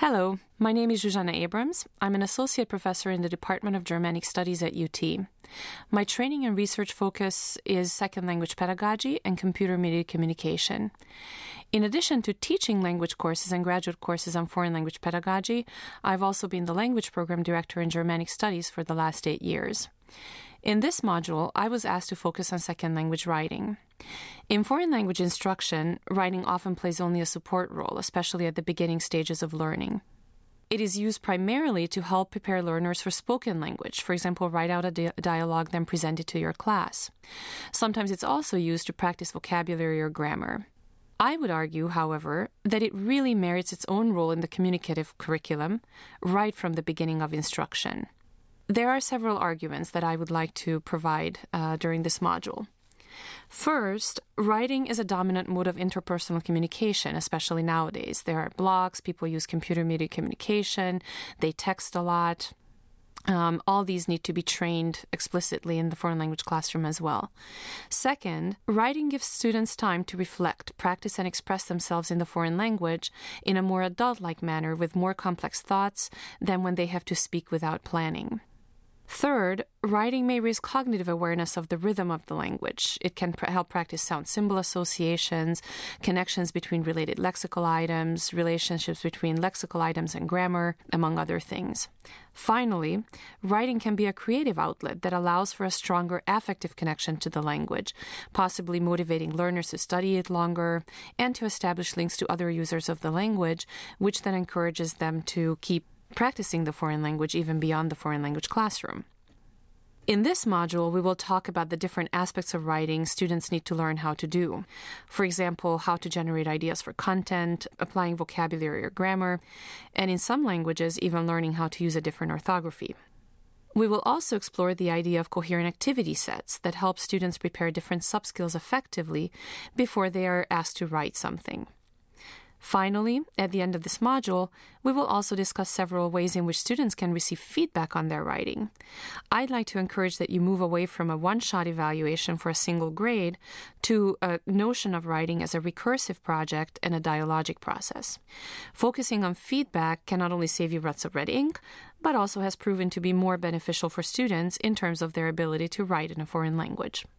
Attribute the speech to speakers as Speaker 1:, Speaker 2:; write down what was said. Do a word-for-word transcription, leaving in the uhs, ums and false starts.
Speaker 1: Hello, my name is Zsuzsanna Abrams. I'm an associate professor in the Department of Germanic Studies at U T. My training and research focus is second language pedagogy and computer-mediated communication. In addition to teaching language courses and graduate courses on foreign language pedagogy, I've also been the language program director in Germanic Studies for the last eight years. In this module, I was asked to focus on second language writing. In foreign language instruction, writing often plays only a support role, especially at the beginning stages of learning. It is used primarily to help prepare learners for spoken language, for example, write out a di- dialogue then present it to your class. Sometimes it's also used to practice vocabulary or grammar. I would argue, however, that it really merits its own role in the communicative curriculum right from the beginning of instruction. There are several arguments that I would like to provide uh, during this module. First, writing is a dominant mode of interpersonal communication, especially nowadays. There are blogs, people use computer-mediated communication, they text a lot. Um, all these need to be trained explicitly in the foreign language classroom as well. Second, writing gives students time to reflect, practice, and express themselves in the foreign language in a more adult-like manner with more complex thoughts than when they have to speak without planning. Third, writing may raise cognitive awareness of the rhythm of the language. It can pr- help practice sound symbol associations, connections between related lexical items, relationships between lexical items and grammar, among other things. Finally, writing can be a creative outlet that allows for a stronger affective connection to the language, possibly motivating learners to study it longer and to establish links to other users of the language, which then encourages them to keep practicing the foreign language even beyond the foreign language classroom. In this module, we will talk about the different aspects of writing students need to learn how to do. For example, how to generate ideas for content, applying vocabulary or grammar, and in some languages, even learning how to use a different orthography. We will also explore the idea of coherent activity sets that help students prepare different subskills effectively before they are asked to write something. Finally, at the end of this module, we will also discuss several ways in which students can receive feedback on their writing. I'd like to encourage that you move away from a one-shot evaluation for a single grade to a notion of writing as a recursive project and a dialogic process. Focusing on feedback can not only save you ruts of red ink, but also has proven to be more beneficial for students in terms of their ability to write in a foreign language.